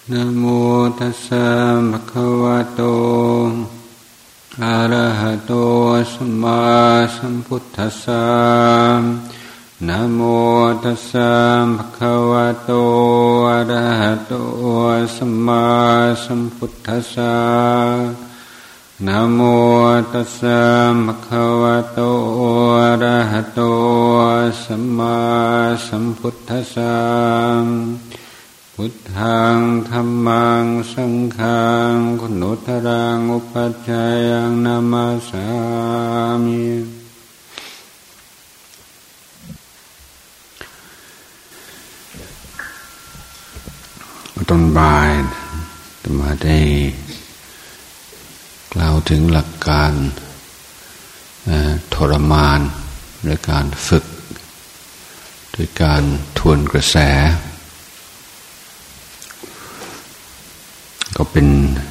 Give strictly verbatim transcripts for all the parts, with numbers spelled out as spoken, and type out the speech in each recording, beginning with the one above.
นะโมตัสสะภะคะวะโตอะระหะโตสัมมาสัมพุทธัสสะนะโมตัสสะภะคะวะโตอะระหะโตสัมมาสัมพุทธัสสะนะโมตัสสะภะคะวะโตอะระหะโตสัมมาสัมพุทธัสสะพุทธังธัมมังสังฆังคุณุตรังอุปัชฌายังนามาสามิตอนบ่ายธรรมะได้กล่าวถึงหลักการทรมานหรือการฝึกโดยการทวนกระแสก็เป็น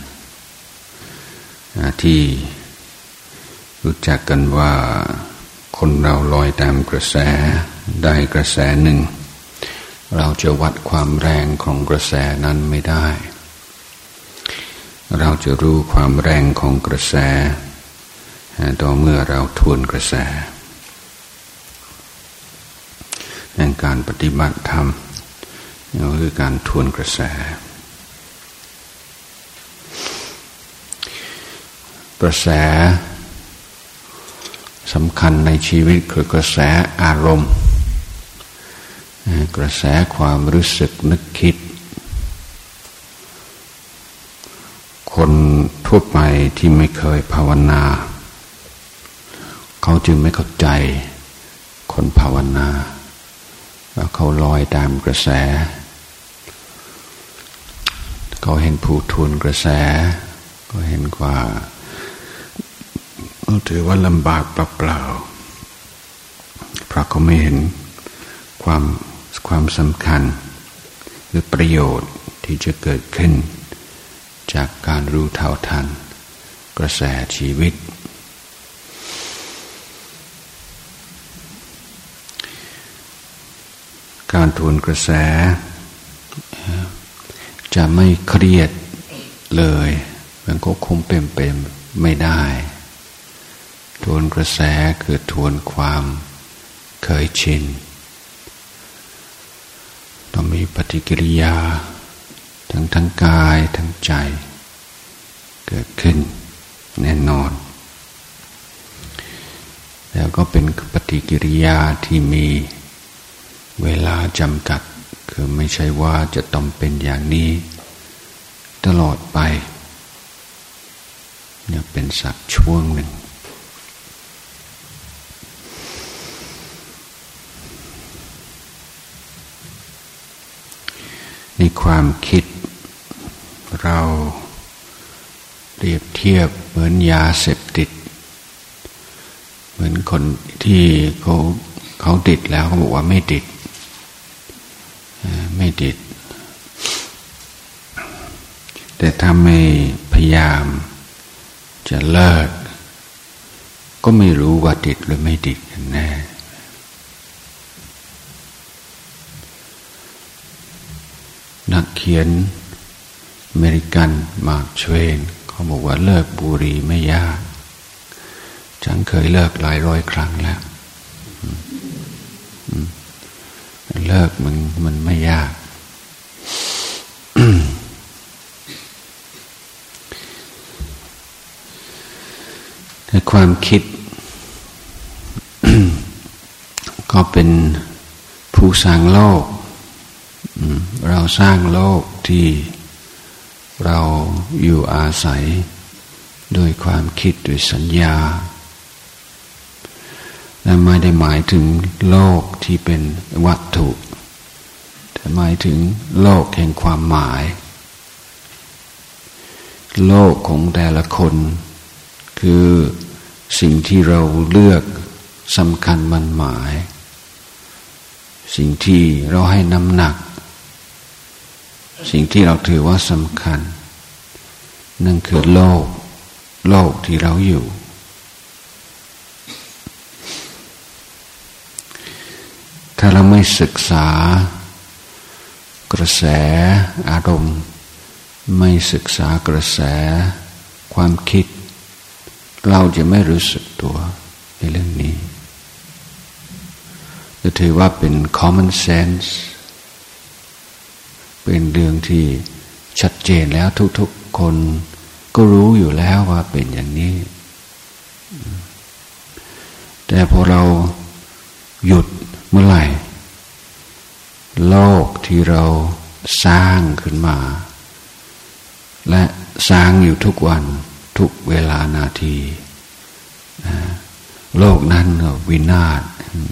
ที่รู้จักกันว่าคนเราลอยตามกระแสได้กระแสหนึ่งเราจะวัดความแรงของกระแสนั้นไม่ได้เราจะรู้ความแรงของกระแสต่อเมื่อเราทวนกระแสในการปฏิบัติธรรมก็คือการทวนกระแสกระแสสำคัญในชีวิตคือกระแสอารมณ์กระแสความรู้สึกนึกคิดคนทั่วไปที่ไม่เคยภาวนาเขาจึงไม่เข้าใจคนภาวนาแล้วเขาลอยตามกระแสเขาเห็นผู้ทวนกระแสก็เห็นว่าถือว่าลำบากเปล่าๆเพราะเขาไม่เห็นความความสำคัญหรือประโยชน์ที่จะเกิดขึ้นจากการรู้เท่าทันกระแสชีวิตการทวนกระแสจะไม่เครียดเลยมันก็คงเป็นไปไม่ได้ทวนกระแสคือทวนความเคยชินต้องมีปฏิกิริยาทั้งทั้งกายทั้งใจเกิดขึ้นแน่นอนแล้วก็เป็นปฏิกิริยาที่มีเวลาจำกัดคือไม่ใช่ว่าจะต้องเป็นอย่างนี้ตลอดไปเนี่ยเป็นสักช่วงหนึ่งในความคิดเราเปรียบเทียบเหมือนยาเสพติดเหมือนคนที่เขาเขาติดแล้วเขาบอกว่าไม่ติดไม่ติดแต่ถ้าไม่พยายามจะเลิกก็ไม่รู้ว่าติดหรือไม่ติดกันแน่นักเขียนอเมริกันมาร์คทเวนเขาบอกว่าเลิกบุหรี่ไม่ยากฉันเคยเลิกหลายร้อยครั้งแล้วเลิกมันมันไม่ยากในความคิด ก็เป็นผู้สร้างโลกเราสร้างโลกที่เราอยู่อาศัยโดยความคิดโดยสัญญาและไม่ได้หมายถึงโลกที่เป็นวัตถุแต่หมายถึงโลกแห่งความหมายโลกของแต่ละคนคือสิ่งที่เราเลือกสำคัญมันหมายสิ่งที่เราให้น้ำหนักสิ่งที่เราถือว่าสำคัญนั่นคือโลกโลกที่เราอยู่ถ้าเราไม่ศึกษากระแสอารมณ์ไม่ศึกษากระแสความคิดเราจะไม่รู้สึกตัวในเรื่องนี้จะถือว่าเป็น common sense เป็นเรื่องที่ชัดเจนแล้วทุกๆคนก็รู้อยู่แล้วว่าเป็นอย่างนี้แต่พอเราหยุดเมื่อไหร่โลกที่เราสร้างขึ้นมาและสร้างอยู่ทุกวันทุกเวลานาทีโลกนั้นวินาศ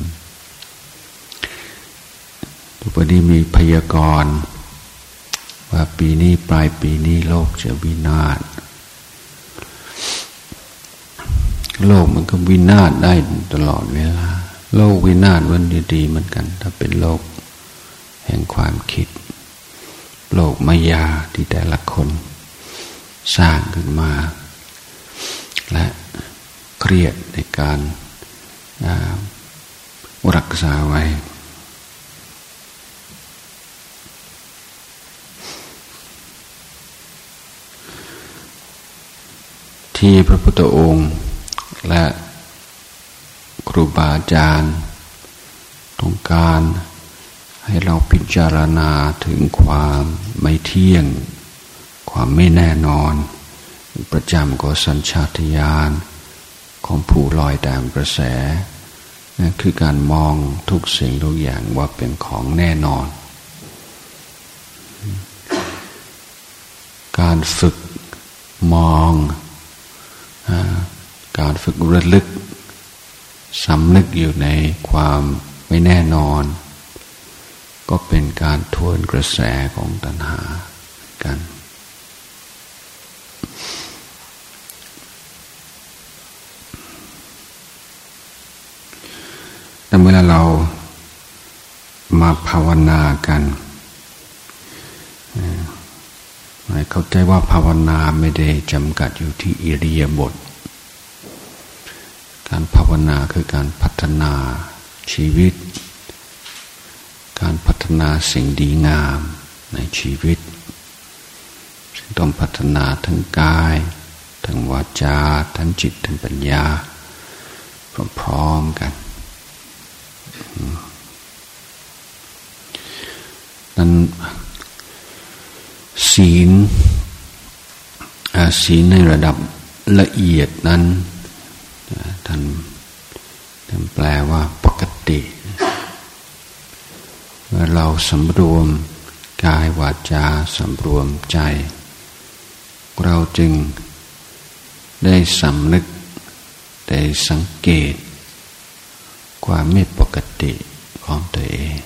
ทุกวันนี้มีพยากรณ์ว่าปีนี้ปลายปีนี้โลกจะวินาศโลกมันก็วินาศได้ตลอดเวลาโลกวินาศวันดีๆเหมือนกันถ้าเป็นโลกแห่งความคิดโลกมายาที่แต่ละคนสร้างขึ้นมาและเครียดในการรักษาไว้ที่พระพุทธองค์และครูบาอาจารย์ต้องการให้เราพิจารณาถึงความไม่เที่ยงความไม่แน่นอนประจำของสัญชาตญาณของผู้ลอยตามกระแสนั่นคือการมองทุกสิ่งทุกอย่างว่าเป็นของแน่นอนการฝึกมองการฝึกระลึกสำนึกอยู่ในความไม่แน่นอนก็เป็นการทวนกระแสของตัณหากันแต่เมื่อเรามาภาวนากันให้เข้าใจว่าภาวนาไม่ได้จำกัดอยู่ที่อิริยาบถการภาวนาคือการพัฒนาชีวิตการพัฒนาสิ่งดีงามในชีวิตซึ่งต้องพัฒนาทั้งกายทั้งวาจาทั้งจิตทั้งปัญญาพร้อมๆกันนั้นศีลศีลในระดับละเอียดนั้นท่านท่านแปลว่าปกติเมื่อเราสำรวมกายวาจาสำรวมใจเราจึงได้สำนึกได้สังเกตความไม่ปกติของตัวเอง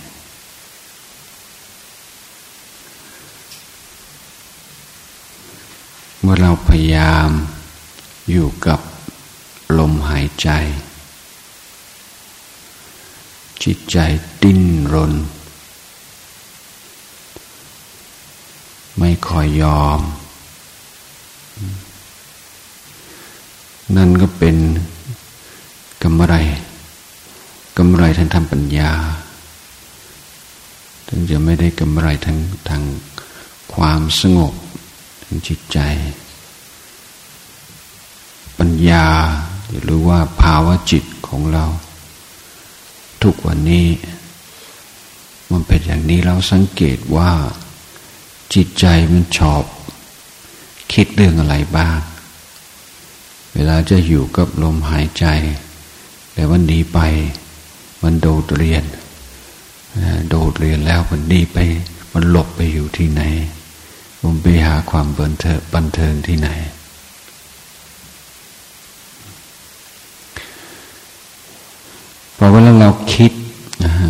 เมื่อเราพยายามอยู่กับลมหายใจจิตใจดิ้นรนไม่คอยยอมนั่นก็เป็นกำไรกำไรทางธรรมปัญญาถึงจะไม่ได้กำไรทางทางความสงบทางจิตใจปัญญาหรือว่าภาวะจิตของเราทุกวันนี้มันเป็นอย่างนี้เราสังเกตว่าจิตใจมันชอบคิดเรื่องอะไรบ้างเวลาจะอยู่กับลมหายใจแต่วันนี้ไปมันโดดเรียนโดดเรียนแล้วมันดีไปมันหลบไปอยู่ที่ไหนมันไปหาความบันเทิงบันเทิงที่ไหนพอเวลาเราคิดนะฮะ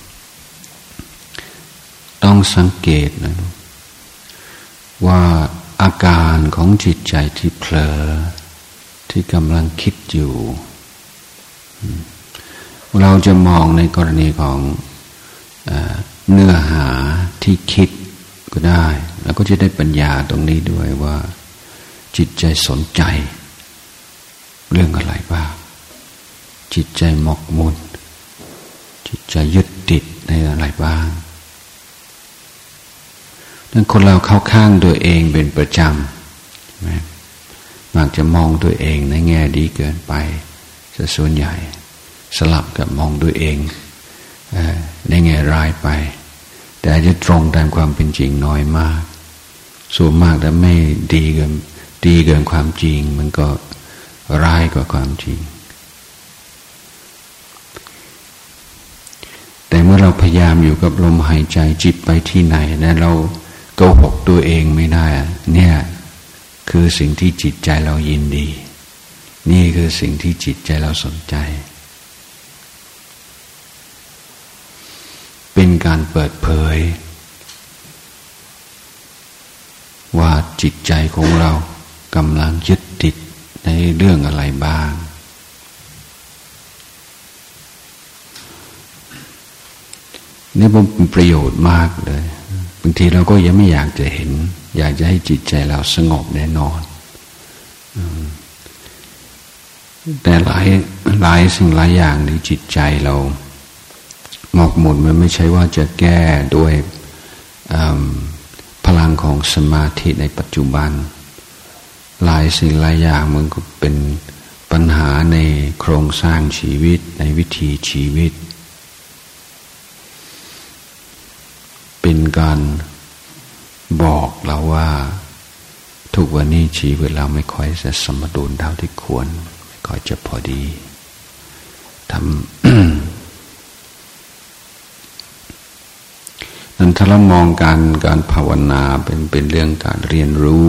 ต้องสังเกตนะว่าอาการของจิตใจที่เผลอที่กำลังคิดอยู่เราจะมองในกรณีของเนื้อหาที่คิดก็ได้แล้วก็จะได้ปัญญาตรงนี้ด้วยว่าจิตใจสนใจเรื่องอะไรบ้างจิตใจหมกมุ่นจิตใจยึดติดในอะไรบ้างในนั้นคนเราเข้าข้างตัวเองเป็นประจำนะมักจะมองตัวเองในแง่ดีเกินไปจะส่วนใหญ่สลับกับมองตัวเองในแง่ร้ายไปแต่อาจจะตรงตามความเป็นจริงน้อยมากส่วนมากแต่ไม่ดีเกินดีเกินความจริงมันก็ร้ายกว่าความจริงแต่เมื่อเราพยายามอยู่กับลมหายใจจิตไปที่ไหนนะเราโกหกตัวเองไม่ได้เนี่ยคือสิ่งที่จิตใจเรายินดีนี่คือสิ่งที่จิตใจเราสนใจเป็นการเปิดเผยว่าจิตใจของเรากำลังยึดติดในเรื่องอะไรบ้างนี่เป็นประโยชน์มากเลยบางทีเราก็ยังไม่อยากจะเห็นอยากจะให้จิตใจเราสงบแน่นอนแต่หลายหลายสิ่งหลายอย่างในจิตใจเราหมกมุ่นมันไม่ใช่ว่าจะแก้ด้วยพลังของสมาธิในปัจจุบันหลายสิ่งหลายอย่างมันก็เป็นปัญหาในโครงสร้างชีวิตในวิถีชีวิตเป็นการบอกเราว่าทุกวันนี้ชีวิตเราไม่ค่อยจะสมดุลเท่าที่ควรไม่ค่อยจะพอดีทำ นั้นถ้าเรามองการการภาวนาเป็นเป็นเรื่องการเรียนรู้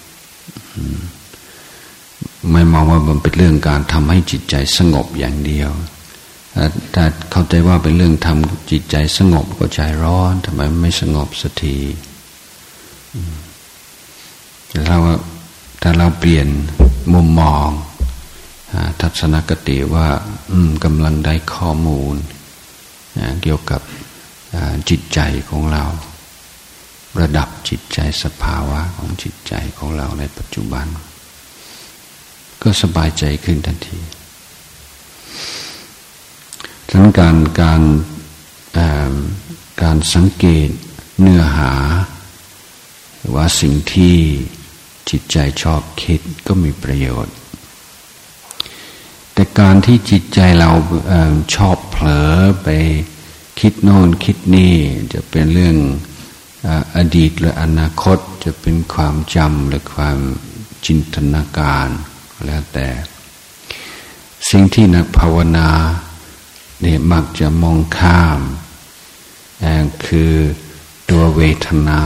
ไม่มองว่ามันเป็นเรื่องการทำให้จิตใจสงบอย่างเดียวถ้าเข้าใจว่าเป็นเรื่องทำจิตใจสงบก็ใจร้อนทำไมไม่สงบสักทีแต่เราถ้าเราเปลี่ยนมุมมองทัศนคติว่ากำลังได้ข้อมูลเกี่ยวกับจิตใจของเราระดับจิตใจสภาวะของจิตใจของเราในปัจจุบันก็สบายใจขึ้นทันทีฉะนั้นการการการสังเกตเนื้อหาว่าสิ่งที่จิตใจชอบคิดก็มีประโยชน์แต่การที่จิตใจเราชอบเผลอไปคิดโน่นคิดนี่จะเป็นเรื่องอดีตหรืออนาคตจะเป็นความจำหรือความจินตนาการแล้วแต่สิ่งที่นักภาวนาเนี่ยมักจะมองข้ามคือตัวเวทนา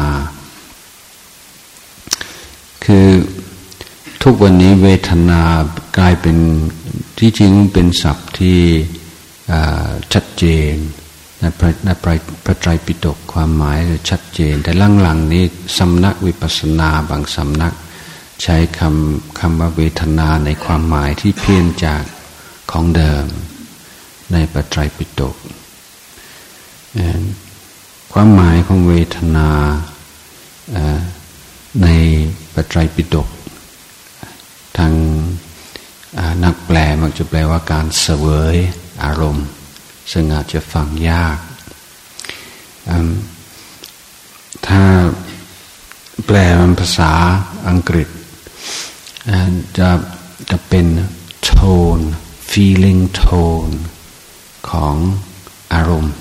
คือทุกวันนี้เวทนากลายเป็นที่จริงเป็นศัพท์ที่ชัดเจนในพระในพระไตรปิฎกความหมายชัดเจนแต่หลังๆนี้สำนักวิปัสสนาบางสำนักใช้คำคำว่าเวทนาในความหมายที่เพี้ยนจากของเดิมในพระไตรปิฎกความหมายของเวทนาในพระไตรปิฎกทางนักแปลมักจะแปลว่าการเสวยอารมณ์ซึ่งอาจจะฟังยากถ้าแปลเป็นภาษาอังกฤษจะจะเป็น tone feeling tone ของอารมณ์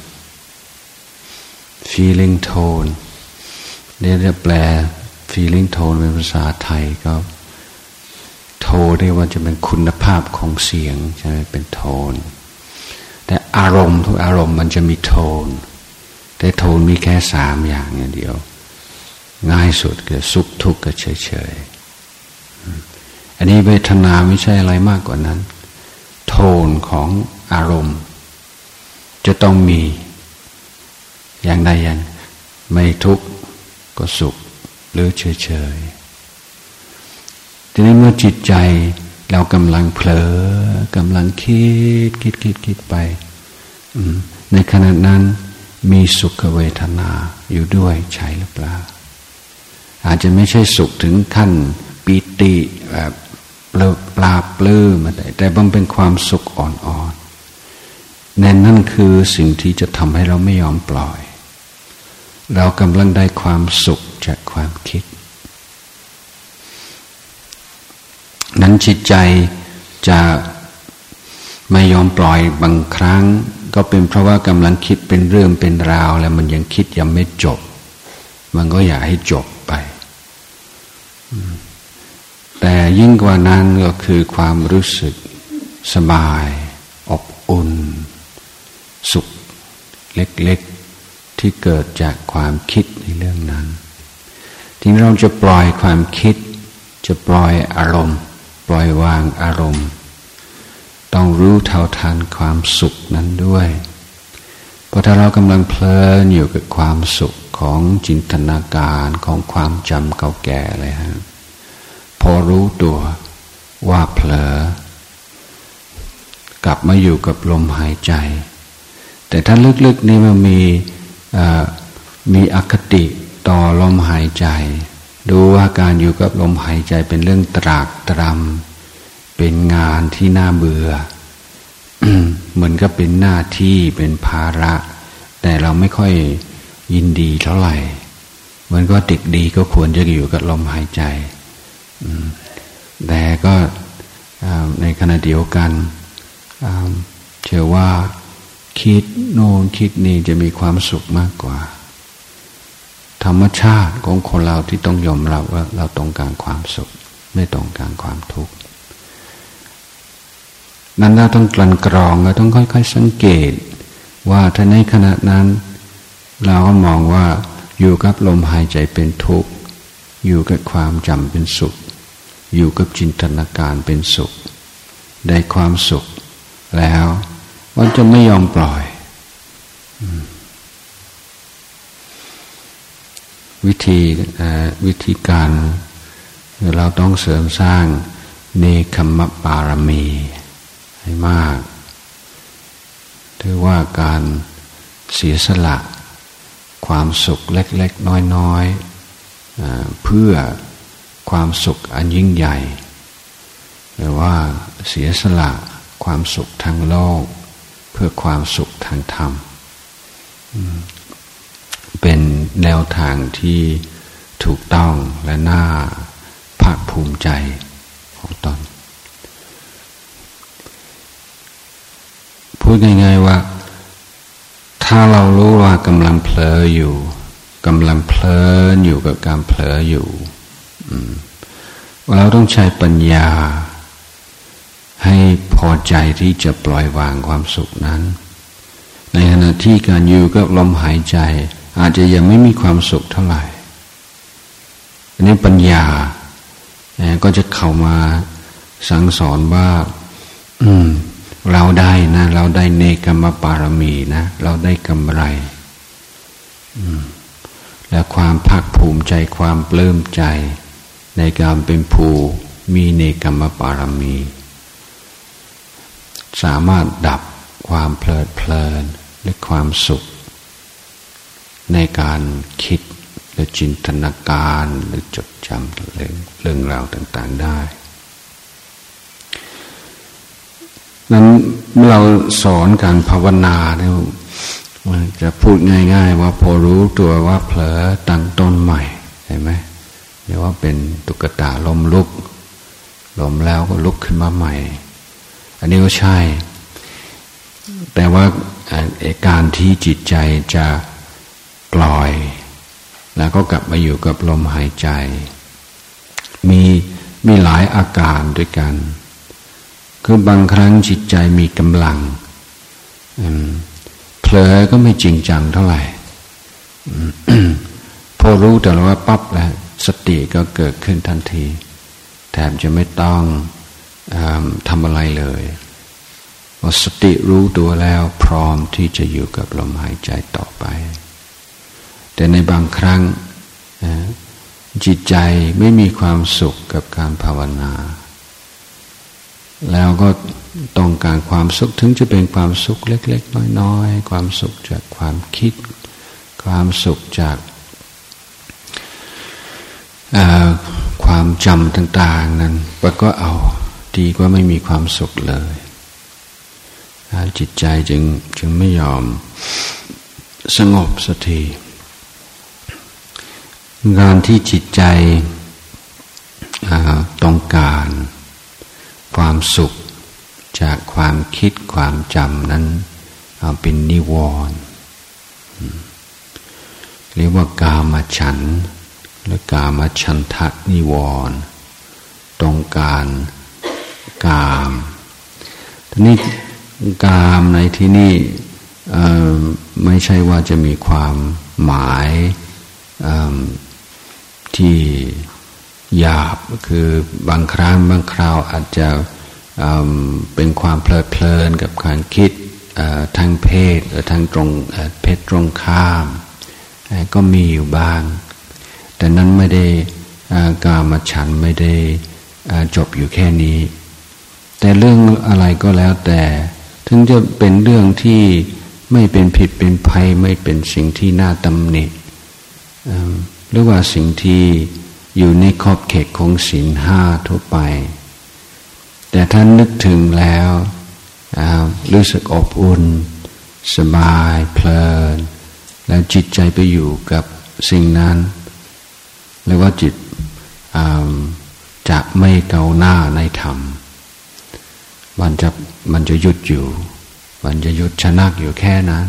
feeling tone เดี๋ยวจะแปล feeling tone เป็นภาษาไทยก็โทเรียกว่าจะเป็นคุณภาพของเสียงใช่ไหมเป็นโทนแต่อารมณ์ทุกอารมณ์มันจะมีโทนแต่โทนมีแค่สามอย่างอย่างเดียวง่ายสุดคือสุขทุกข์กับเฉยๆอันนี้เวทนาไม่ใช่อะไรมากกว่านั้นโทนของอารมณ์จะต้องมีอย่างใดอย่างไม่ทุกข์ก็สุขหรือเฉยๆทีนี้เมื่อจิตใจเรากำลังเผลอกำลังคิดคิดคิดคิดไปในขณะนั้นมีสุขเวทนาอยู่ด้วยใช่หรือเปล่าอาจจะไม่ใช่สุขถึงขั้นปีติแบบปลาบปลื้มแต่มันเป็นความสุขอ่อนๆนั่นนั่นคือสิ่งที่จะทำให้เราไม่ยอมปล่อยเรากำลังได้ความสุขจากความคิดนั้นจิตใจจะไม่ยอมปล่อยบางครั้งก็เป็นเพราะว่ากำลังคิดเป็นเรื่องเป็นราวแล้วมันยังคิดยังไม่จบมันก็อยากให้จบไปแต่ยิ่งกว่านั้นก็คือความรู้สึกสบายอบอุ่นสุขเล็กๆที่เกิดจากความคิดในเรื่องนั้นทีนี้เราจะปล่อยความคิดจะปล่อยอารมณ์ปล่อยวางอารมณ์ต้องรู้เท่าทันความสุขนั้นด้วยเพราะถ้าเรากำลังเพลินอยู่กับความสุขของจินตนาการของความจำเก่าแก่เลยฮะพอรู้ตัวว่าเผลอกลับมาอยู่กับลมหายใจแต่ถ้าลึกๆนี่มันมีมีอคติต่อลมหายใจดูว่าการอยู่กับลมหายใจเป็นเรื่องตรากตรำเป็นงานที่น่าเบื่อ เหมือนกับเป็นหน้าที่เป็นภาระแต่เราไม่ค่อยยินดีเท่าไหร่เหมือนก็เด็กดีก็ควรจะอยู่กับลมหายใจแต่ก็ในขณะเดียวกันเชื่อว่าคิดโน่นคิดนี่จะมีความสุขมากกว่าธรรมชาติของคนเราที่ต้องยอมรับว่าเราต้องการความสุขไม่ต้องการความทุกข์นั้นเราต้องกลั่นกรองเราต้องค่อยๆสังเกตว่าถ้าในขณะนั้นเราก็มองว่าอยู่กับลมหายใจเป็นทุกข์อยู่กับความจำเป็นสุขอยู่กับจินตนาการเป็นสุขได้ความสุขแล้วมันจะไม่ยอมปล่อยวิธีวิธีการเราต้องเสริมสร้างเนคขมปารมีให้มากถือว่าการเสียสละความสุขเล็กๆน้อยๆเพื่อความสุขอันยิ่งใหญ่หรือว่าเสียสละความสุขทางโลกเพื่อความสุขทางธรรมเป็นแนวทางที่ถูกต้องและน่าภาคภูมิใจของตนพูดง่ายๆว่าถ้าเรารู้ว่ากำลังเผลออยู่กำลังเพลินอยู่กับการเผลออยู่เราต้องใช้ปัญญาให้พอใจที่จะปล่อยวางความสุขนั้นในขณะที่การอยู่กับลมหายใจอาจจะยังไม่มีความสุขเท่าไหร่อันนี้ปัญญาก็จะเข้ามาสั่งสอนว่าอืมเราได้นะเราได้เนกขมปารมีนะเราได้กำไรและความภาคภูมิใจความปลื้มใจในการเป็นผู้มีเนกขมปารมีสามารถดับความเพลิดเพลินและความสุขในการคิดและจินตนาการหรือจดจำเรื่องเรื่องราวต่างๆได้นั้นเมื่อเราสอนการภาวนาเนี่ยมันจะพูดง่ายๆว่าพอรู้ตัวว่าเผลอตั้งต้นใหม่เห็นไหมเรียกว่าเป็นตุ๊กตาล้มลุกล้มแล้วก็ลุกขึ้นมาใหม่อันนี้ก็ใช่แต่ว่าการที่จิตใจจะปล่อยแล้วก็กลับมาอยู่กับลมหายใจมีมีหลายอาการด้วยกันคือบางครั้งจิตใจมีกำลังเผลอก็ไม่จริงจังเท่าไหร่ พอรู้แต่ว่าปั๊บแล้วสติก็เกิดขึ้นทันทีแทบจะไม่ต้องทำอะไรเลยพอสติรู้ตัวแล้วพร้อมที่จะอยู่กับลมหายใจต่อไปแต่ในบางครั้งจิตใจไม่มีความสุขกับการภาวนาแล้วก็ต้องการความสุขถึงจะเป็นความสุขเล็กๆน้อยๆความสุขจากความคิดความสุขจากความจำต่างๆนั้นมันก็เอาดีกว่าไม่มีความสุขเลยจิตใจจึงจึงไม่ยอมสงบสักทีการที่จิตใจต้องการความสุขจากความคิดความจำนั้นเป็นนิวรณ์เรียกว่ากามฉันท์หรือกามฉันทะนิวรณ์ต้องการกามทีนี้กามในที่นี้ไม่ใช่ว่าจะมีความหมายที่หยาบคือบางครั้งบางคราวอาจจะเป็นความเพลิดเพลินกับการคิดทางเพศหรือทางตรงเพศตรงข้ามก็มีอยู่บ้างแต่นั้นไม่ได้กามฉันท์ไม่ได้จบอยู่แค่นี้แต่เรื่องอะไรก็แล้วแต่ถึงจะเป็นเรื่องที่ไม่เป็นผิดเป็นภัยไม่เป็นสิ่งที่น่าตำหนิหรือว่าสิ่งที่อยู่ในขอบเขตของศีลห้าทั่วไปแต่ท่านนึกถึงแล้วรู้สึกอบอุ่นสบายเพลินแล้วจิตใจไปอยู่กับสิ่งนั้นเรียกว่าจิตจะไม่ก้าวหน้าในธรรมมันจะมันจะหยุดอยู่มันจะหยุดชะงักอยู่แค่นั้น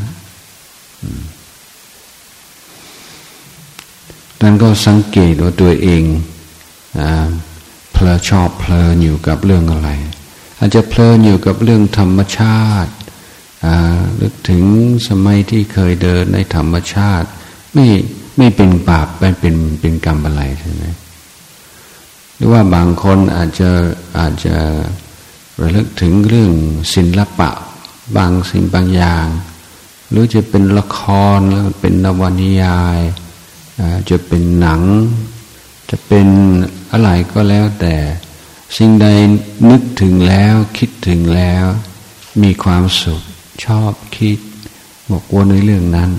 นั้นก็สังเกตว่าตัวเองเพลิดชอบเพลินอยู่กับเรื่องอะไรอาจจะเพลินอยู่กับเรื่องธรรมชาตินึกถึงสมัยที่เคยเดินในธรรมชาติไม่ไม่เป็นบาปไม่เป็นเป็นกรรมอะไรใช่ไหมหรือว่าบางคนอาจจะอาจจะระลึกถึงเรื่องศิลปะบางสิ่งบางอย่างหรือจะเป็นละครแล้วเป็นนวนิยายจะเป็นหนังจะเป็นอะไรก็แล้วแต่สิ่งใดนึกถึงแล้วคิดถึงแล้วมีความสุขชอบคิดหมกวนในเรื่องนั้น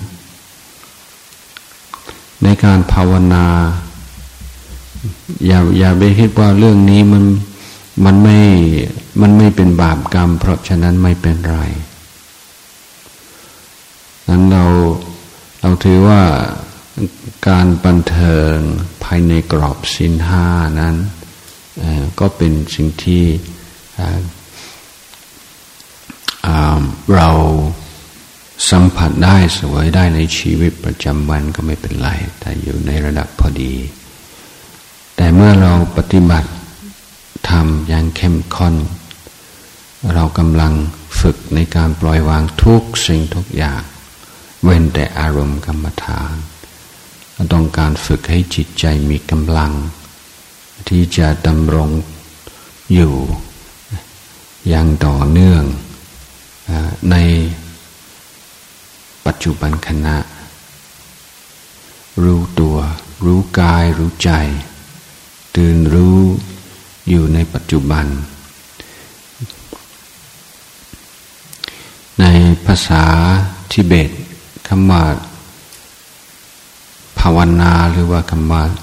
ในการภาวนาอย่าอย่าไปคิดว่าเรื่องนี้มันมันไม่มันไม่เป็นบาปกรรมเพราะฉะนั้นไม่เป็นไรนั้นเราเราถือว่าการบันเทิงภายในกรอบศีลห้านั้นก็เป็นสิ่งที่เราสัมผัสได้สวยได้ในชีวิตประจำวันก็ไม่เป็นไรแต่อยู่ในระดับพอดีแต่เมื่อเราปฏิบัติทำอย่างเข้มข้นเรากำลังฝึกในการปล่อยวางทุกสิ่งทุกอย่างเว้นแต่อารมณ์กรรมฐานเราต้องการฝึกให้จิตใจมีกำลังที่จะดำรงอยู่อย่างต่อเนื่องในปัจจุบันขณะรู้ตัวรู้กายรู้ใจตื่นรู้อยู่ในปัจจุบันในภาษาทิเบตคำว่าภาวนาหรือว่าคำว่า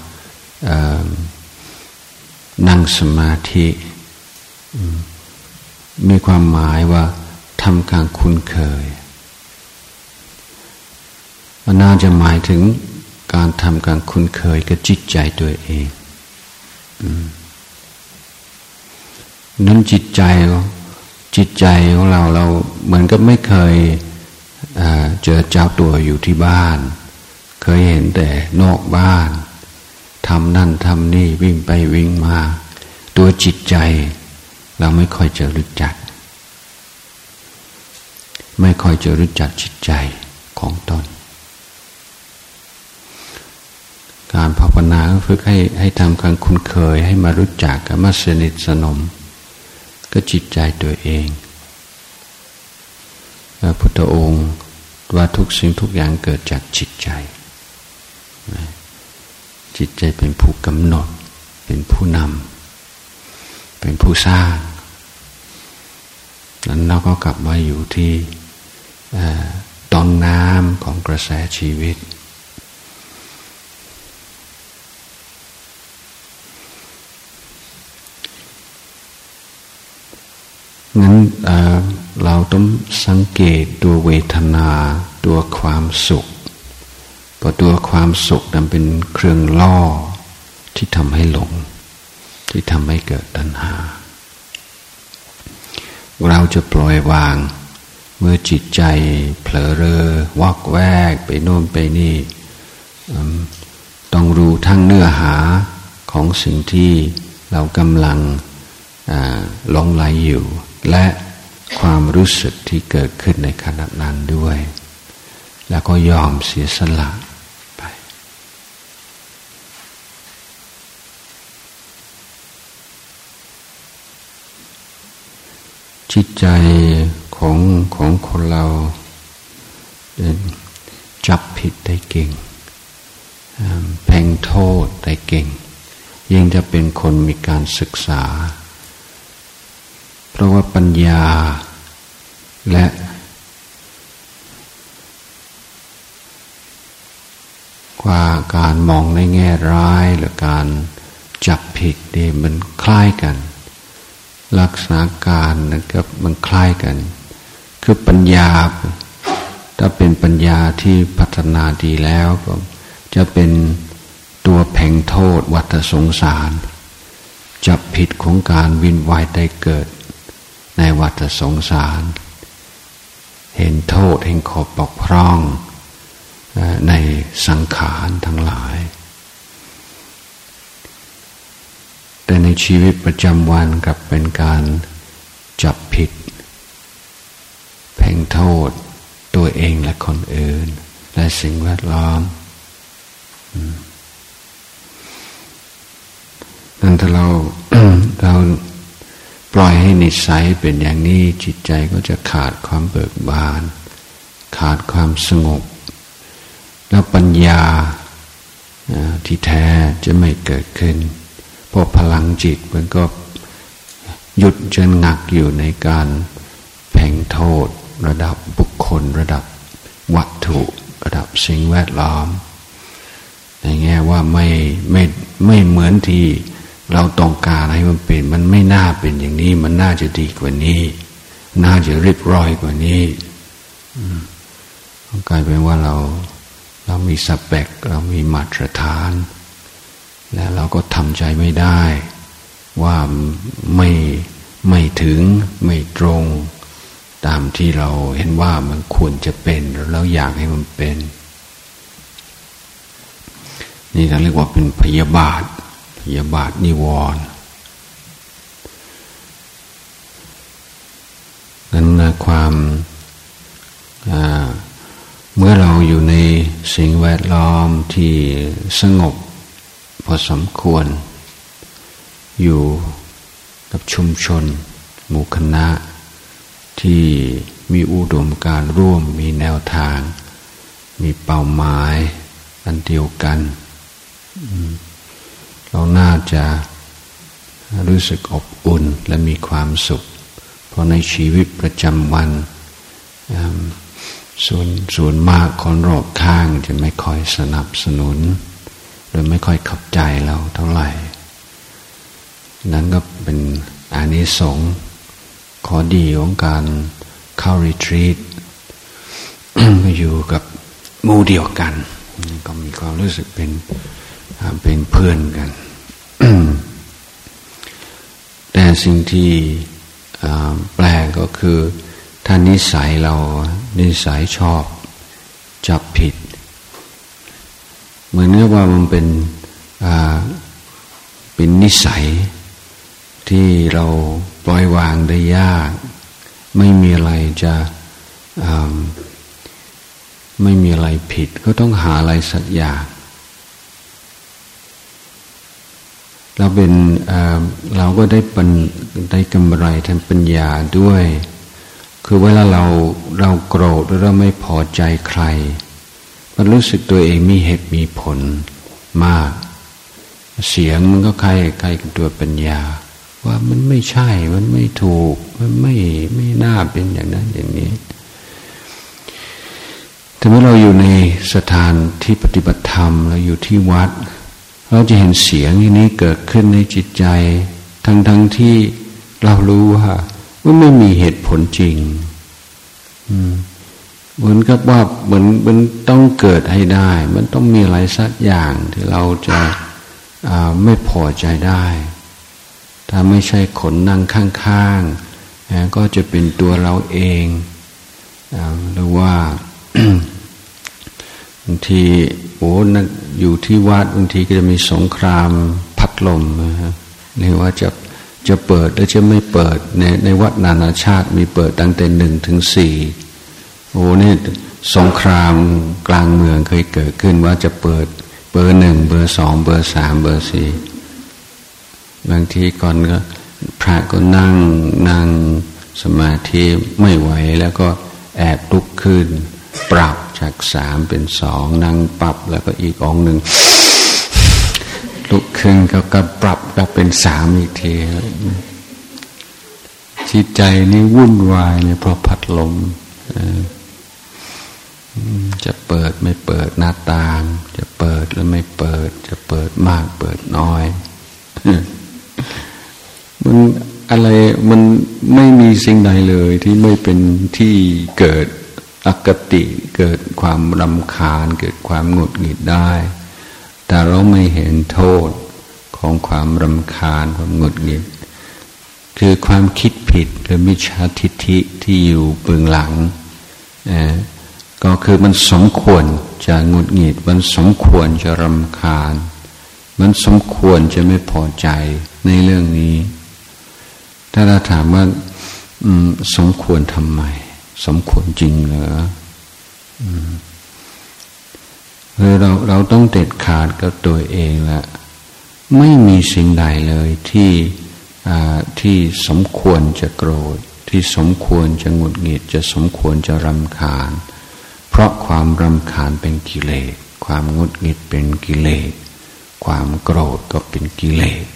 นั่งสมาธิมีความหมายว่าทำการคุ้นเคยมันน่าจะหมายถึงการทำการคุ้นเคยกับจิตใจตัวเองนั้นจิตใจจิตใจของเราเราเหมือนกับไม่เคยเจอเจ้าตัวอยู่ที่บ้านเคยเห็นแต่นอกบ้านทำนั่นทำนี่วิ่งไปวิ่งมาตัวจิตใจเราไม่ค่อยจะรู้จักไม่ค่อยจะรู้จักจิตใจของตนการภาวนาฝึกให้ให้ทำการคุ้นเคยให้มารู้จักกับมาสนิทสนมก็จิตใจตัวเองพระพุทธองค์ว่าทุกสิ่งทุกอย่างเกิดจากจิตใจจิตใจเป็นผู้กำหนดเป็นผู้นำเป็นผู้สร้างนั้นเราก็กลับมาอยู่ที่ต้นน้ำของกระแสชีวิตงั้นเราต้องสังเกตตัวเวทนาตัวความสุขเพราะตัวความสุขนั้นเป็นเครื่องล่อที่ทำให้หลงที่ทำให้เกิดตัณหาเราจะปล่อยวางเมื่อจิตใจเผลอเรอวอกแวกไปโน่นไปนี่ต้องรู้ทั้งเนื้อหาของสิ่งที่เรากำลังหลงไหลอยู่และความรู้สึกที่เกิดขึ้นในขณะนั้นด้วยแล้วก็ยอมเสียสละไปจิตใจของของคนเราจับผิดได้เก่งแพงโทษได้เก่งยิ่งจะเป็นคนมีการศึกษาเพราะว่าปัญญาและว่าการมองในแง่ร้ายหรือการจับผิดนี่มันคล้ายกันลักษณะการนะครับมันคล้ายกันคือปัญญาถ้าเป็นปัญญาที่พัฒนาดีแล้วก็จะเป็นตัวแผงโทษวัฏสงสารจับผิดของการวินวายได้เกิดในวัฏสงสารเห็นโทษเห็นขอบบกพร่องในสังขารทั้งหลายแต่ในชีวิตประจำวันกลับเป็นการจับผิดแผงโทษตัวเองและคนอื่นและสิ่งแวดล้อมนั่นถ้าเรา เราปล่อยให้นิสัยเป็นอย่างนี้จิตใจก็จะขาดความเบิกบานขาดความสงบแล้วปัญญาที่แท้จะไม่เกิดขึ้นเพราะพลังจิตมันก็หยุดจนงักอยู่ในการแผงโทษระดับบุคคลระดับวัตถุระดับสิ่งแวดล้อมในแง่ว่าไม่ไม่ไม่เหมือนที่เราต้องการให้มันเป็นมันไม่น่าเป็นอย่างนี้มันน่าจะดีกว่านี้น่าจะเรียบร้อยกว่านี้กลายเป็นว่าเราเรามีสเปคเรามีมาตรฐานและเราก็ทำใจไม่ได้ว่าไม่ไม่ถึงไม่ตรงตามที่เราเห็นว่ามันควรจะเป็นแล้วอยากให้มันเป็นนี่เราเรียกว่าเป็นพยาบาทพยาบาทนิวรณ์นั้นความเมื่อเราอยู่ในสิ่งแวดล้อมที่สงบพอสมควรอยู่กับชุมชนหมู่คณะที่มีอุดมการณ์ร่วมมีแนวทางมีเป้าหมายอันเดียวกันเราน่าจะรู้สึกอบอุ่นและมีความสุขเพราะในชีวิตประจำวันส่วนส่วนมากคนรอบข้างจะไม่ค่อยสนับสนุนหรือไม่ค่อยเข้าใจเราเท่าไหร่นั้นก็เป็นอานิสงส์ข้อดีของการเข้ารีทรีต มาอยู่กับหมู่เดียวกันก็มีความรู้สึกเป็นเป็นเพื่อนกัน แต่สิ่งที่แปลกก็คือถ้านิสัยเรานิสัยชอบจับผิดเหมือนกับว่ามันเป็นเป็นนิสัยที่เราปล่อยวางได้ยากไม่มีอะไรจะไม่มีอะไรผิดก็ต้องหาอะไรสักอย่างเราเป็นเราก็ได้ปัญได้กำไรทางปัญญาด้วยคือเวลาเราเราโกรธหรือเราไม่พอใจใครมันรู้สึกตัวเองมีเหตุมีผลมากเสียงมันก็ใครใครกับตัวปัญญาว่ามันไม่ใช่มันไม่ถูกมันไม่ไม่น่าเป็นอย่างนั้นอย่างนี้แต่เมื่อเราอยู่ในสถานที่ปฏิบัติธรรมเราอยู่ที่วัดเราจะเห็นเสียงอย่างนี้เกิดขึ้นในจิตใจทั้งทั้งที่เรารู้ว่าว่าไม่มีเหตุผลจริงเหมือนกับว่าเหมือนมันต้องเกิดให้ได้มันต้องมีอะไรสักอย่างที่เราจะไม่พอใจได้ถ้าไม่ใช่คนนั่งข้างๆก็จะเป็นตัวเราเองหรือว่า บางทีโอ้นักอยู่ที่วัดบางทีก็จะมีสงครามพัดลมนะฮะเรียกว่าจะจะเปิดหรือจะไม่เปิดในในวัดนานาชาติมีเปิดตั้งแต่หนึ่งถึงสี่โอ้นี่สงครามกลางเมืองเคยเกิดขึ้นว่าจะเปิดเบอร์หนึ่งเบอร์สองเบอร์สามเบอร์สี่บางทีก่อนก็พระก็นั่งนั่งสมาธิไม่ไหวแล้วก็แอบลุกขึ้นปรับจากสามเป็นสองนั่งปรับแล้วก็อีกองหนึ่งลุกขึ้นก็ก็ปรับก็เป็นสามอีกทีจิตใจนี่วุ่นวายเนี่ยเพราะพัดลมจะเปิดไม่เปิดหน้าต่างจะเปิดหรือไม่เปิดจะเปิดมากเปิดน้อยมันอะไรมันไม่มีสิ่งใดเลยที่ไม่เป็นที่เกิดอคติเกิดความรำคาญเกิดความหงุดหงิดได้แต่เราไม่เห็นโทษของความรำคาญความหงุดหงิดคือความคิดผิดหรือมิจฉาทิฏฐิที่อยู่เบื้องหลังก็คือมันสมควรจะหงุดหงิดมันสมควรจะรำคาญมันสมควรจะไม่พอใจในเรื่องนี้ถ้าเราถามว่าสมควรทำไมสมควรจริงเหรอคือเราเราต้องเด็ดขาดกับตัวเองละไม่มีสิ่งใดเลยที่ที่สมควรจะโกรธที่สมควรจะหงุดหงิดจะสมควรจะรำคาญเพราะความรำคาญเป็นกิเลสความหงุดหงิดเป็นกิเลสความโกรธก็เป็นกิเลส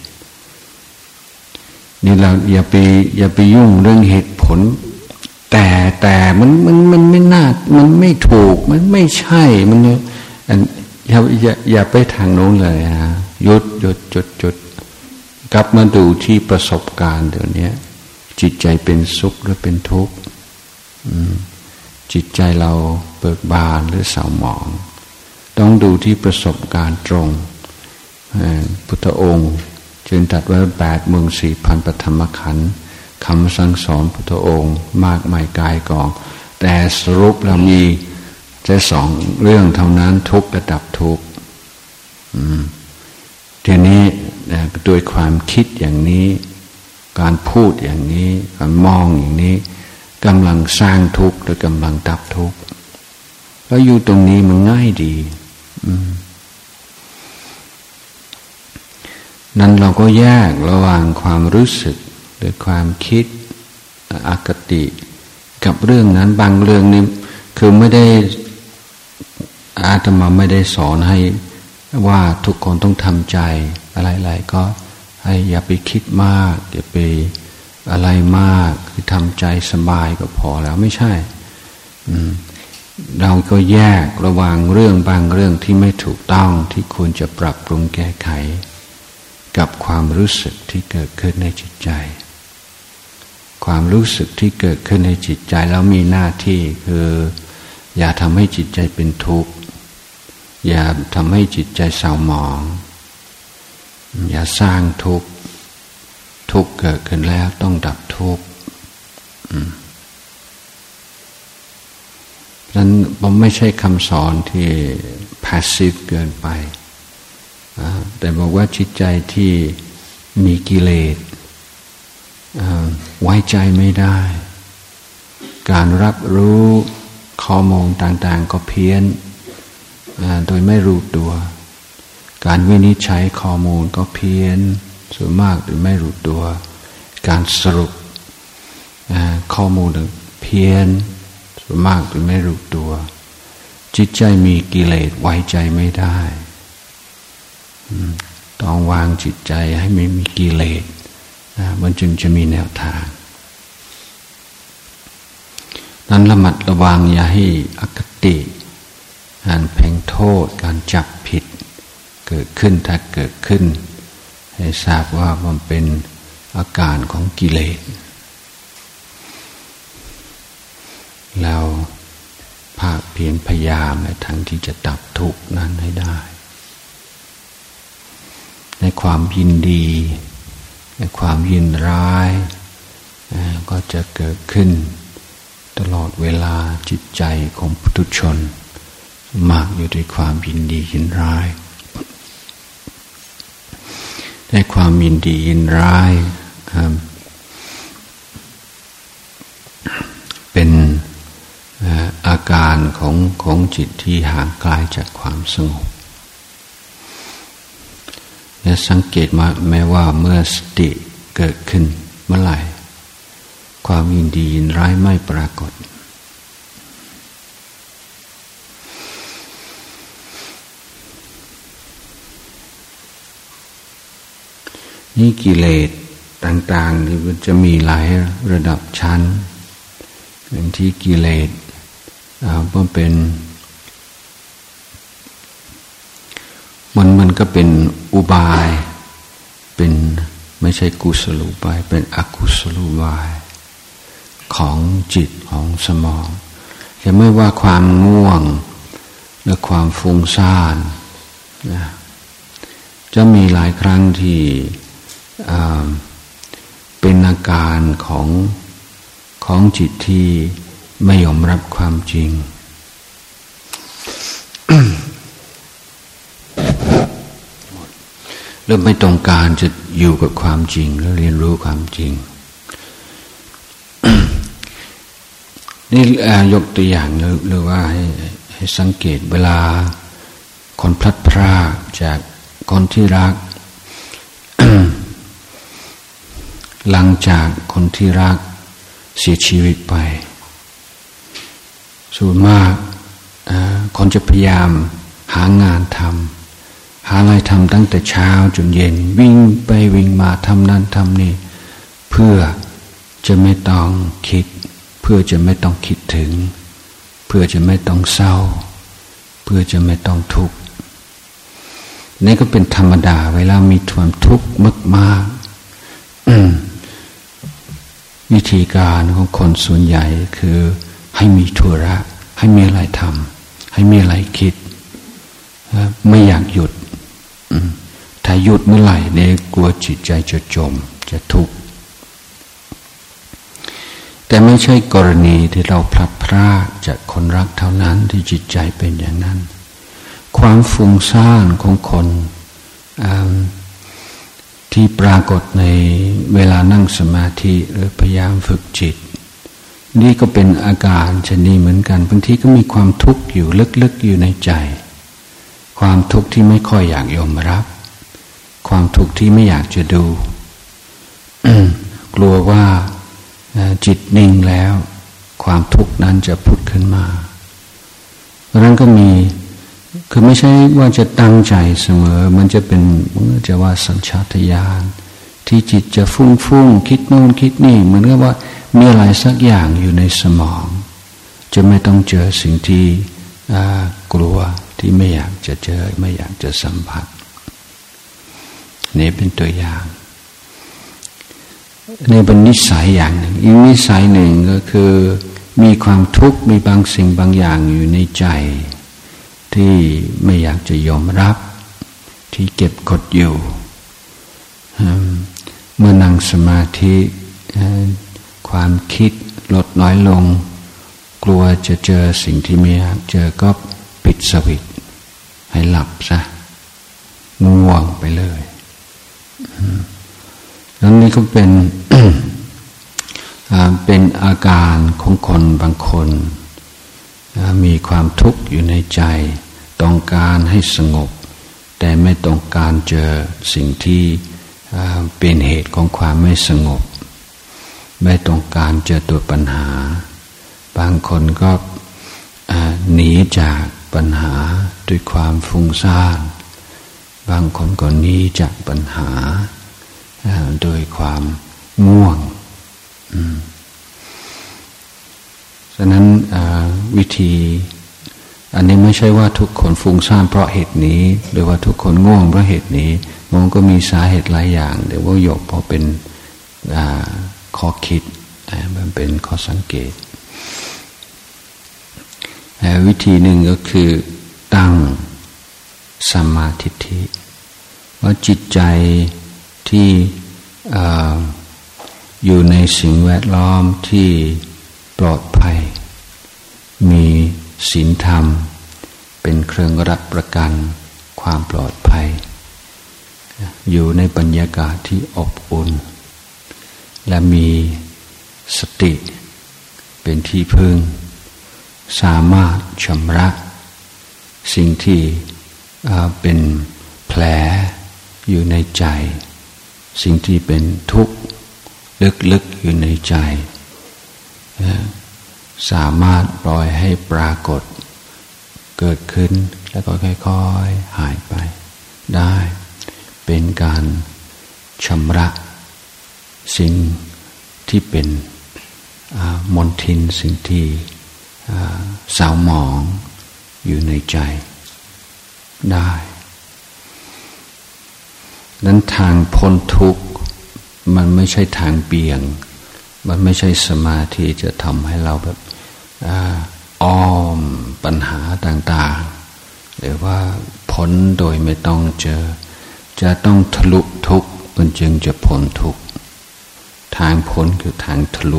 นี่เราอย่าไปอย่าไปยุ่งเรื่องเหตุผลแต่แต่มันมันมันไม่น่ามันไม่ถูกมันไม่ใช่มันอย่าอย่าอย่าไปทางโน้นเลยฮะหยุดหยุดหยุดหยุดกลับมาดูที่ประสบการณ์เดี๋ยวนี้จิตใจเป็นสุขหรือเป็นทุกข์จิตใจเราเบิกบานหรือเศร้าหมองต้องดูที่ประสบการณ์ตรงพุทธองค์จึงตรัสไว้แปดหมื่นสี่พันปฐมขันธ์คำสั่งสอนพุทธองค์มากมายกายกองแต่สรุปเรามีแค่สองเรื่องเท่านั้นทุกข์กับดับทุกข์ทีนี้โดยความคิดอย่างนี้การพูดอย่างนี้การมองอย่างนี้กำลังสร้างทุกข์หรือกำลังดับทุกข์แล้วอยู่ตรงนี้มันง่ายดีนั้นเราก็แยกระหว่างความรู้สึกหรือความคิดอคติกับเรื่องนั้นบางเรื่องนี่คือไม่ได้อาตมาไม่ได้สอนให้ว่าทุกคนต้องทำใจอะไรๆก็ให้อย่าไปคิดมากอย่าไปอะไรมากคือทำใจสบายก็พอแล้วไม่ใช่เราก็แยกระหว่างเรื่องบางเรื่องที่ไม่ถูกต้องที่ควรจะปรับปรุงแก้ไขกับความรู้สึกที่เกิดขึ้นในจิตใจความรู้สึกที่เกิดขึ้นในจิตใจแล้วมีหน้าที่คืออย่าทำให้จิตใจเป็นทุกข์อย่าทำให้จิตใจเศร้าหมองอย่าสร้างทุกข์ทุกข์เกิดขึ้นแล้วต้องดับทุกข์นั้นผมไม่ใช่คำสอนที่ passive เกินไปแต่บอกว่าจิตใจที่มีกิเลสไว้ใจไม่ได้การรับรู้ข้อมูลต่างๆก็เพี้ยนโดยไม่รู้ตัวการวินิจฉัยข้อมูลก็เพี้ยนส่วนมากโดยไม่รู้ตัวการสรุปข้อมูลเพี้ยนส่วนมากโดยไม่รู้ตัวจิตใจมีกิเลสไว้ใจไม่ได้ต้องวางจิตใจให้ไม่มีกิเลสมันจึงจะมีแนวทางนั้นระมัดระวังอย่าให้อคติการเพ่งโทษการจับผิดเกิดขึ้นถ้าเกิดขึ้นให้ทราบว่ามันเป็นอาการของกิเลสแล้วภาคเพียรพยายามในทางที่จะดับทุกข์นั้นให้ได้ในความยินดีในความยินร้ายก็จะเกิดขึ้นตลอดเวลาจิตใจของปุถุชนมากอยู่ด้วยความยินดียินร้ายในความยินดียินร้ายเป็นอาการของของจิตที่ห่างไกลจากความสงบและสังเกตมาแม้ว่าเมื่อสติเกิดขึ้นเมื่อไหร่ความยินดียินร้ายไม่ปรากฏนี่กิเลสต่างๆนี่มันจะมีหลายระดับชั้นอย่างที่กิเลสอ่ามันเป็นมันมันก็เป็นอุบายเป็นไม่ใช่กุศโลบายเป็นอกุศโลบายของจิตของสมองแต่ไม่ว่าความง่วงหรือความฟุ้งซ่านนะจะมีหลายครั้งที่เป็นอาการของของจิตที่ไม่ยอมรับความจริง หรือไม่ต้องการจะอยู่กับความจริงและเรียนรู้ความจริง นี่ยกตัวอย่างหรือว่าให้ให้สังเกตเวลาคนพลัดพรากจากคนที่รัก หลังจากคนที่รักเสียชีวิตไปส่วนมากคนจะพยายามหางานทำหาอะไรทำตั้งแต่เช้าจนเย็นวิ่งไปวิ่งมาทำนั่นทำนี่เพื่อจะไม่ต้องคิดเพื่อจะไม่ต้องคิดถึงเพื่อจะไม่ต้องเศร้าเพื่อจะไม่ต้องทุกข์นี่ก็เป็นธรรมดาเวลามีความทุกข์มากๆวิธีการของคนส่วนใหญ่คือให้มีธุระให้มีอะไรทำให้มีอะไรคิดไม่อยากหยุดถ้าหยุดเมื่อไหร่เนี่ยกลัวจิตใจจะจมจะทุกข์แต่ไม่ใช่กรณีที่เราพลัดพรากจากคนรักเท่านั้นที่จิตใจเป็นอย่างนั้นความฟุ้งซ่านของคนที่ปรากฏในเวลานั่งสมาธิหรือพยายามฝึกจิตนี่ก็เป็นอาการชนิดเหมือนกันบางทีก็มีความทุกข์อยู่ลึกๆอยู่ในใจความทุกข์ที่ไม่ค่อยอยากยอมรับความทุกข์ที่ไม่อยากจะดู กลัวว่าจิตนิ่งแล้วความทุกข์นั้นจะผุดขึ้นมาเพราะนั้นก็มีคือไม่ใช่ว่าจะตั้งใจเสมอมันจะเป็นมันจะว่าสัญชาตญาณที่จิตจะฟุ้งฟุ้งคิดโน่นคิดนี่เหมือนกับว่ามีอะไรสักอย่างอยู่ในสมองจะไม่ต้องเจอสิ่งที่กลัวที่ไม่อยากจะเจอไม่อยากจะสัมผัสนี่เป็นตัวอย่างนี่เป็นนิสัยอย่างหนึ่งอีกนิสัยหนึ่งก็คือมีความทุกข์มีบางสิ่งบางอย่างอยู่ในใจที่ไม่อยากจะยอมรับที่เก็บกดอยู่เมื่อนั่งสมาธิความคิดลดน้อยลงกลัวจะเจอสิ่งที่ไม่อยากเจอก็ปิดสวิตช์ให้หลับซะง่วงไปเลยแล้วนี่ก็เป็น เป็นอาการของคนบางคนมีความทุกข์อยู่ในใจต้องการให้สงบแต่ไม่ต้องการเจอสิ่งที่เป็นเหตุของความไม่สงบไม่ต้องการเจอตัวปัญหาบางคนก็หนีจากปัญหาด้วยความฟุ้งซ่านบางคนก็หนีจากปัญหาโดยความง่วงฉะนั้นวิธีอันนี้ไม่ใช่ว่าทุกคนฟุ้งซ่านเพราะเหตุนี้หรือว่าทุกคนง่วงเพราะเหตุนี้มันก็มีสาเหตุหลายอย่างเดี๋ยวว่ายกพอเป็นข้อคิดมันเป็นข้อสังเกตวิธีหนึ่งก็คือตั้งสัมมาทิฏฐิว่าจิตใจที่อยู่ในสิ่งแวดล้อมที่ปลอดภัยมีศีลธรรมเป็นเครื่องรับประกันความปลอดภัยอยู่ในบรรยากาศที่อบอุ่นและมีสติเป็นที่พึ่งสามารถชำระสิ่งที่เป็นแผลอยู่ในใจสิ่งที่เป็นทุกข์ลึกๆอยู่ในใจสามารถปล่อยให้ปรากฏเกิดขึ้นแล้วก็ค่อยๆหายไปได้เป็นการชำระสิ่งที่เป็นมลทินสิ่งที่เศร้าหมองอยู่ในใจได้นั้นทางพ้นทุกข์มันไม่ใช่ทางเบี่ยงมันไม่ใช่สมาธิจะทำให้เราแบบอ้อมปัญหาต่างๆหรือว่าพ้นโดยไม่ต้องเจอจะต้องทะลุทุกข์มันจึงจะพ้นทุกข์ทางพ้นคือทางทะลุ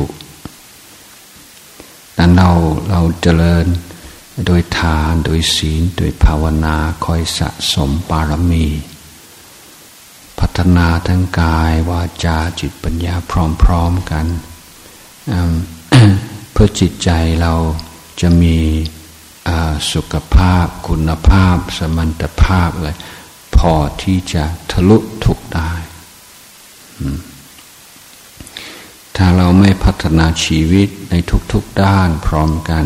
แต่เราเราเจริญโดยทานโดยศีลโดยภาวนาคอยสะสมบารมีพัฒนาทั้งกายวาจาจิตปัญญาพร้อมๆกันเพื่อจิตใจเราจะมีสุขภาพคุณภาพสมรรถภาพเลยพอที่จะทะลุทุกข์ได้ถ้าเราไม่พัฒนาชีวิตในทุกๆด้านพร้อมกัน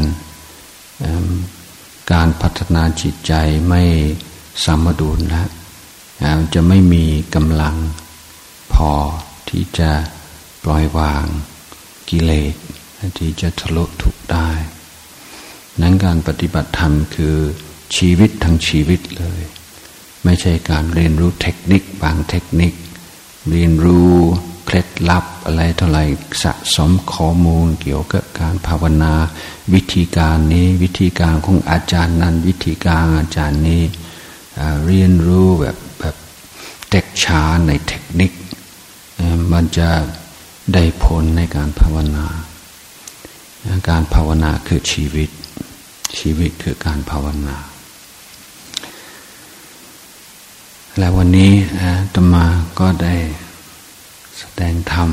การพัฒนาจิตใจไม่สมดุลแล้วจะไม่มีกำลังพอที่จะปล่อยวางกิเลสที่จะทะลุทุกข์ได้นั้นการปฏิบัติธรรมคือชีวิตทั้งชีวิตเลยไม่ใช่การเรียนรู้เทคนิคบางเทคนิคเรียนรู้เคล็ดลับอะไรเท่าไหร่สะสมข้อมูลเกี่ยวกับการภาวนาวิธีการนี้วิธีการของอาจารย์นั้นวิธีการอาจารย์นี้เรียนรู้แบบแบบเต็กช้าในเทคนิคมันจะได้ผลในการภาวนาการภาวนาคือชีวิตชีวิตคือการภาวนาและวันนี้อาตมาก็ได้แสดงธรรม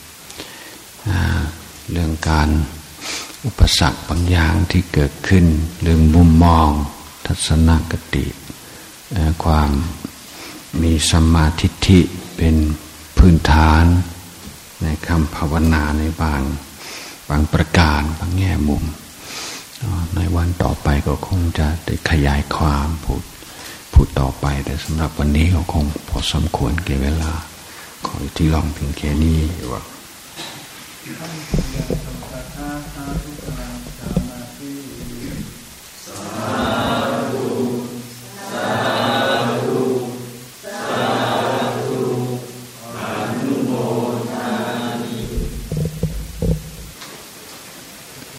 เรื่องการอุปสรรคบางอย่างที่เกิดขึ้นเรื่องมุมมองทัศนคติความมีสัมมาทิฏฐิเป็นพื้นฐานในคำภาวนาในบางบางประการบางแง่มุมในวันต่อไปก็คงจะได้ขยายความพูดพูดต่อไปแต่สำหรับวันนี้ก็คงพอสมควรแก่เวลาขอที่ลองเพียงแค่นี้ว่าสา